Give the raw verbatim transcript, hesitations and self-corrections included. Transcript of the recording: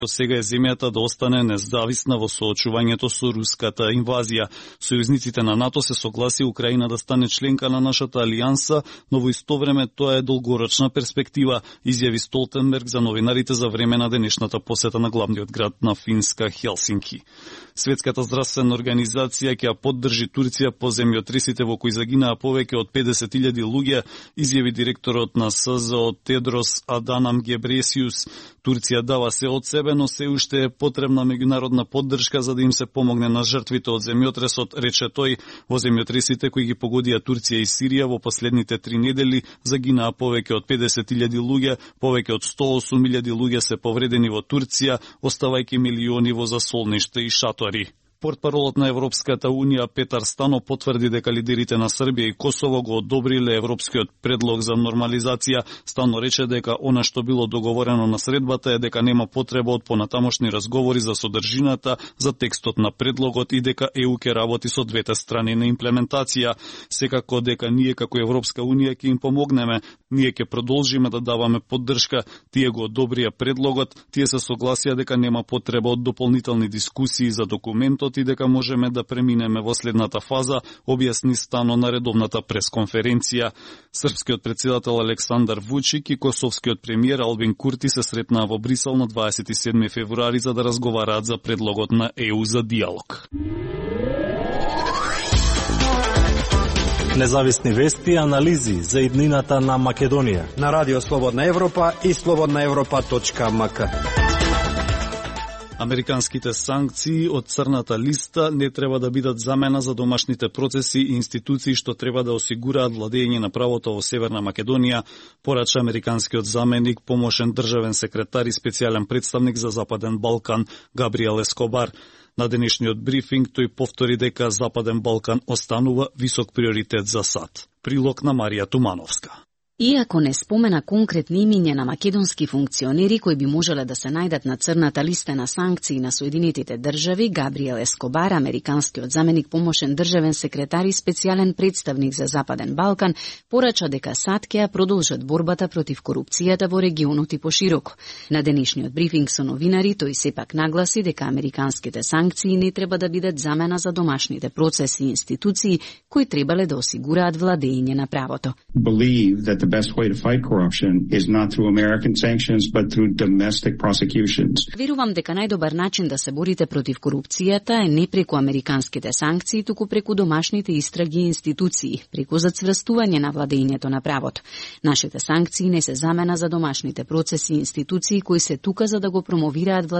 Сега е земјата да остане независна во соочувањето со руската инвазија. Сојузниците на НАТО се согласи Украина да стане членка на нашата алијанса, но во исто време тоа е долгорочна перспектива, изјави Столтенберг за новинарите за време на денешната посета на главниот град на Финска Хелсинки. Светската здравствена организација ќе ја поддржи Турција по земјотресите во кои загинаа повеќе од педесет илјади луѓе, изјави директорот на С З О Тедрос Аданам Гебресиус. Турција дава се од себе, но се уште е потребна меѓународна поддршка за да им се помогне на жртвите од земјотресот, рече тој. Во земјотресите кои ги погодија Турција и Сирија во последните три недели загинаа повеќе од педесет илјади луѓе, повеќе од сто и осум илјади луѓе се повредени во Турција, оставајќи милиони во засолништа и шатори. Портпаролот на Европската Унија Петар Стано потврди дека лидерите на Србија и Косово го одобриле европскиот предлог за нормализација. Стано рече дека она што било договорено на средбата е дека нема потреба од понатамошни разговори за содржината, за текстот на предлогот и дека Е У ќе работи со двете страни на имплементација. Секако дека ние како Европска Унија ќе им помогнеме. Ние ќе продолжиме да даваме поддршка. Тие го одобрија предлогот, тие се согласија дека нема потреба од дополнителни дискусии за документот и дека можеме да преминеме во следната фаза, објасни Стано на редовната пресконференција. Српскиот председател Александар Вучик и косовскиот премиер Албин Курти се сретнаа во Брисел на дваесет и седми февруари за да разговараат за предлогот на Е У за диалог. Независни вести и анализи за иднината на Македонија на Радио Слободна Европа и слободна европа точка ем ка. Американските санкции од црната листа не треба да бидат замена за домашните процеси и институции што треба да осигураат владење на правото во Северна Македонија, порача американскиот заменик, помошен државен секретар и специјален представник за Западен Балкан Габриел Ескобар. На денешниот брифинг тој повтори дека Западен Балкан останува висок приоритет за САД. Прилог на Марија Тумановска. Иако не спомена конкретни имиња на македонски функционери кои би можеле да се најдат на црната листа на санкции на Соединетите држави, Габриел Ескобар, американскиот заменик помошен државен секретар и специјален представник за Западен Балкан, порача дека САД ќе ја продолжат борбата против корупцијата во регионот и пошироко. На денешниот брифинг со новинари тој сепак нагласи дека американските санкции не треба да бидат замена за домашните процеси и институции кои требале да осигураат владење на правото. The best way to fight corruption is not through American sanctions, but through domestic prosecutions. Верувам дека најдобар начин да се борите против корупцијата е не преку американските санкции, туку преку домашните истраги и институции, преку зацврстување на владењето на правото. Нашите санкции не се замена за домашните процеси и институции кои се тука за да го промовираат